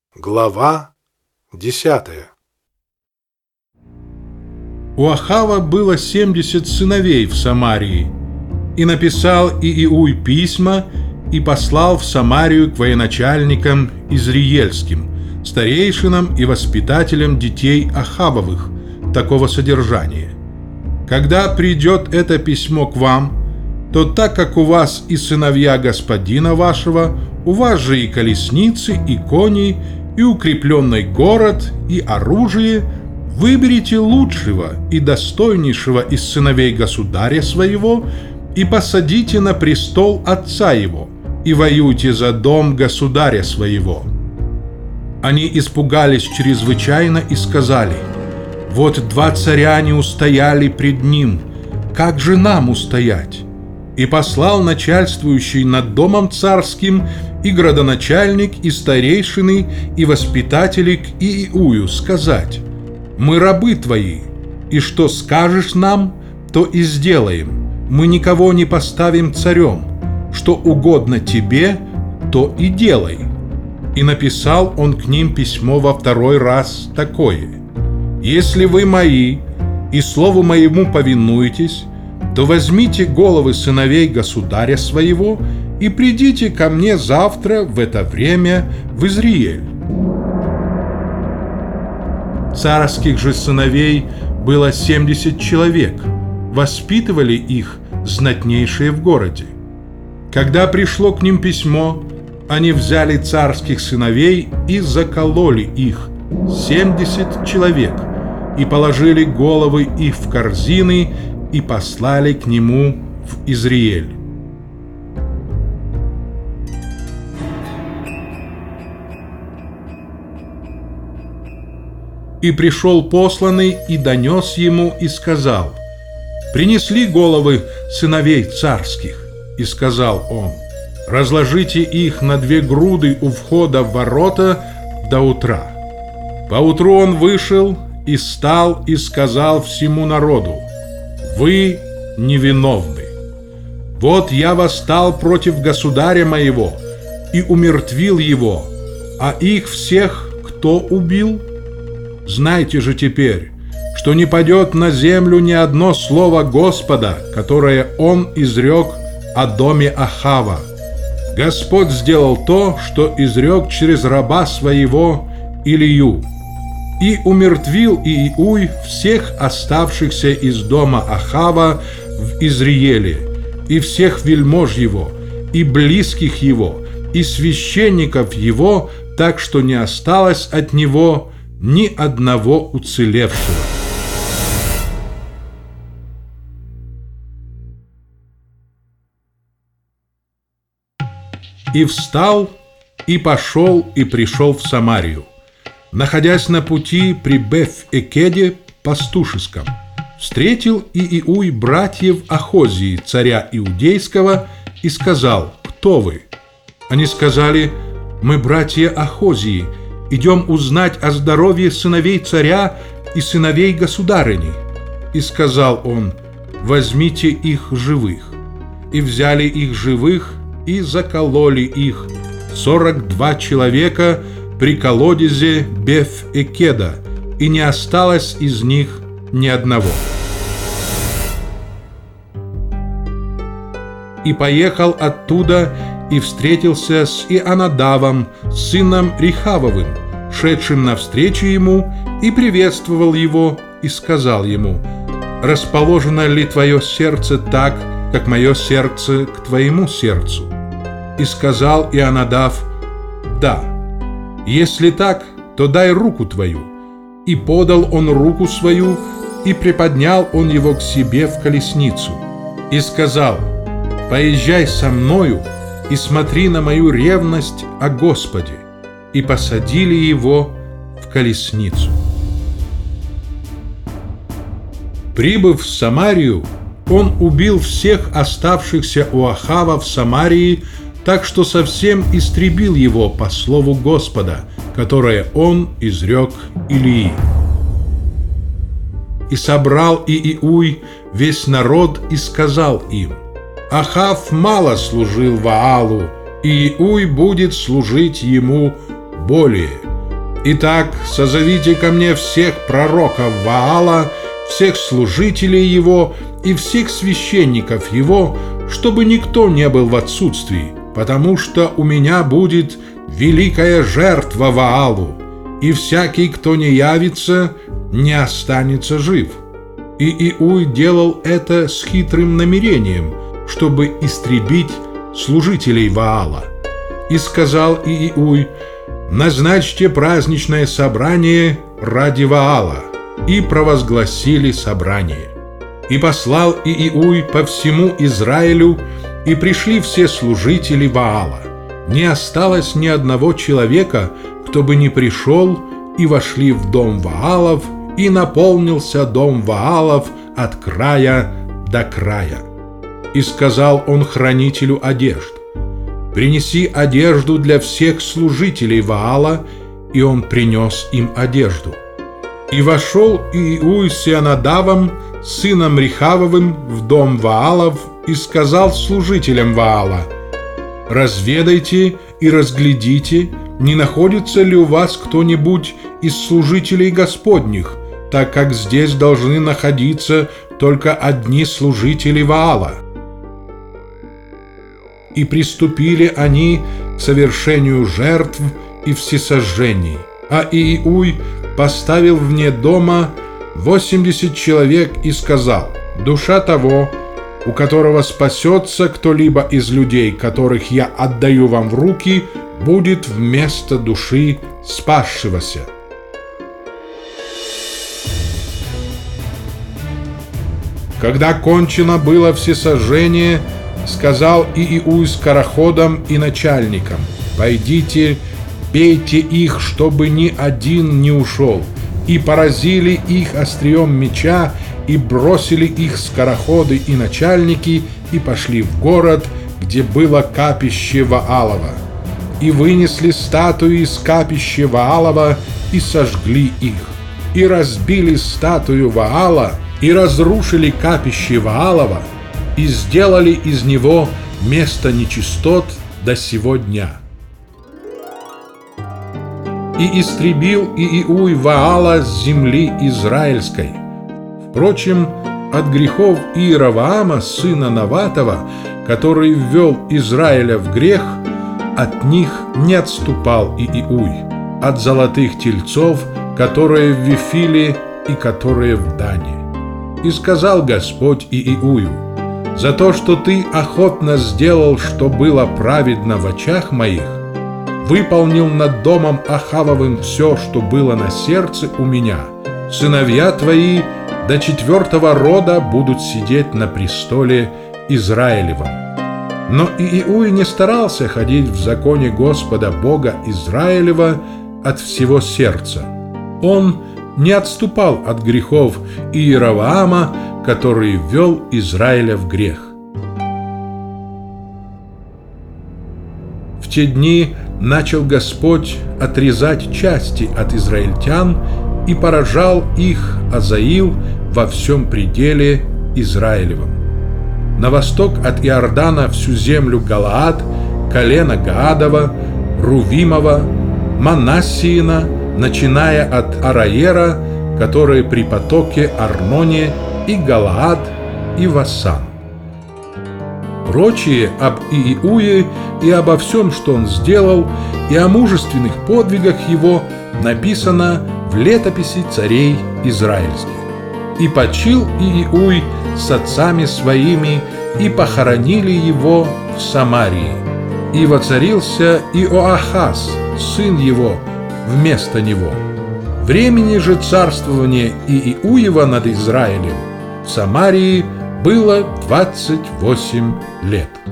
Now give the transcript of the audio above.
Глава 10. У Ахава было 70 сыновей в Самарии, и написал Ииуй письма и послал в Самарию к военачальникам изриельским, старейшинам и воспитателям детей Ахавовых, такого содержания: «Когда придет это письмо к вам, то так как у вас и сыновья господина вашего, у вас же и колесницы, и кони, и укрепленный город, и оружие, выберите лучшего и достойнейшего из сыновей государя своего и посадите на престол отца его, и воюйте за дом государя своего». Они испугались чрезвычайно и сказали: «Вот 2 царя не устояли пред ним, как же нам устоять?» И послал начальствующий над домом царским и градоначальник, и старейшины, и воспитатели к Ииую сказать: «Мы рабы твои, и что скажешь нам, то и сделаем. Мы никого не поставим царем. Что угодно тебе, то и делай». И написал он к ним письмо во 2-й раз такое: «Если вы мои и слову моему повинуетесь, то возьмите головы сыновей государя своего и придите ко мне завтра в это время в Изриэль». Царских же сыновей было 70 человек, воспитывали их знатнейшие в городе. Когда пришло к ним письмо, они взяли царских сыновей и закололи их, 70 человек, и положили головы их в корзины и послали к нему в Изриэль. И пришел посланный и донес ему и сказал: «Принесли головы сыновей царских». И сказал он: «Разложите их на 2 груды у входа в ворота до утра». Поутру он вышел и стал и сказал всему народу: «Вы невиновны. Вот я восстал против государя моего и умертвил его, а их всех кто убил? Знайте же теперь, что не падет на землю ни одно слово Господа, которое он изрек о доме Ахава. Господь сделал то, что изрек через раба своего Илию, и умертвил Ииуй всех оставшихся из дома Ахава в Изриеле, и всех вельмож его, и близких его, и священников его, так что не осталось от него ни одного уцелевшего». И встал, и пошел, и пришел в Самарию. Находясь на пути при Беф-Экеде пастушеском, встретил Ииуй братьев Ахозии, царя Иудейского, и сказал: «Кто вы?» Они сказали: «Мы братья Ахозии, идем узнать о здоровье сыновей царя и сыновей государыни». И сказал он: «Возьмите их живых». И взяли их живых, и закололи их, 42 человека, при колодезе Беф-Экеда, и не осталось из них ни одного. И поехал оттуда и встретился с Ионадавом, сыном Рехавовым, шедшим навстречу ему, и приветствовал его, и сказал ему: «Расположено ли твое сердце так, как мое сердце к твоему сердцу?» И сказал Ионадав: «Да. Если так, то дай руку твою». И подал он руку свою, и приподнял он его к себе в колесницу. И сказал: «Поезжай со мною и смотри на мою ревность о Господе». И посадили его в колесницу. Прибыв в Самарию, он убил всех оставшихся у Ахава в Самарии, так что совсем истребил его по слову Господа, которое он изрек Илии. И собрал Ииуй весь народ и сказал им: «Ахав мало служил Ваалу, Ииуй будет служить ему более. Итак, созовите ко мне всех пророков Ваала, всех служителей его и всех священников его, чтобы никто не был в отсутствии, потому что у меня будет великая жертва Ваалу, и всякий, кто не явится, не останется жив». И Иуй делал это с хитрым намерением, чтобы истребить служителей Ваала. И сказал Иуй: «Назначьте праздничное собрание ради Ваала». И провозгласили собрание. И послал Иуй по всему Израилю, и пришли все служители Ваала. Не осталось ни одного человека, кто бы не пришел, и вошли в дом Ваалов, и наполнился дом Ваалов от края до края. И сказал он хранителю одежд: «Принеси одежду для всех служителей Ваала», и он принес им одежду. И вошел Иуй с Ионадавом, сыном Рехавовым, в дом Ваалов, и сказал служителям Ваала: «Разведайте и разглядите, не находится ли у вас кто-нибудь из служителей Господних, так как здесь должны находиться только одни служители Ваала». И приступили они к совершению жертв и всесожжений. А Иуй поставил вне дома 80 человек и сказал: «Душа того, у которого спасется кто-либо из людей, которых я отдаю вам в руки, будет вместо души спасшегося». Когда кончено было всесожжение, сказал Иуй скороходам и начальникам: «Пойдите, бейте их, чтобы ни один не ушел». И поразили их острием меча, и бросили их скороходы и начальники, и пошли в город, где было капище Ваалова. И вынесли статуи из капища Ваалова, и сожгли их. И разбили статую Ваала, и разрушили капище Ваалова, и сделали из него место нечистот до сего дня. И истребил Иуй Ваала с земли израильской. Впрочем, от грехов Иеровоама, сына Наватова, который ввел Израиля в грех, от них не отступал Иуй, от золотых тельцов, которые в Вифиле и которые в Дане. И сказал Господь Иую: «За то, что ты охотно сделал, что было праведно в очах моих, выполнил над домом Ахавовым все, что было на сердце у меня, сыновья твои до 4-го рода будут сидеть на престоле Израилевом». Но Иуй не старался ходить в законе Господа Бога Израилева от всего сердца. Он не отступал от грехов Иеровоама, который ввел Израиля в грех. В те дни начал Господь отрезать части от израильтян и поражал их Азаил во всем пределе Израилевом. На восток от Иордана всю землю Галаад, колено Гаадова, Рувимова, Манассиина, начиная от Араера, который при потоке Арноне, и Галаад, и Васан. Прочее об Иуе и обо всем, что он сделал, и о мужественных подвигах его написано в летописи царей израильских. И почил Иуй с отцами своими, и похоронили его в Самарии. И воцарился Иоахаз, сын его, вместо него. Времени же царствования Иуева над Израилем в Самарии было 28 лет.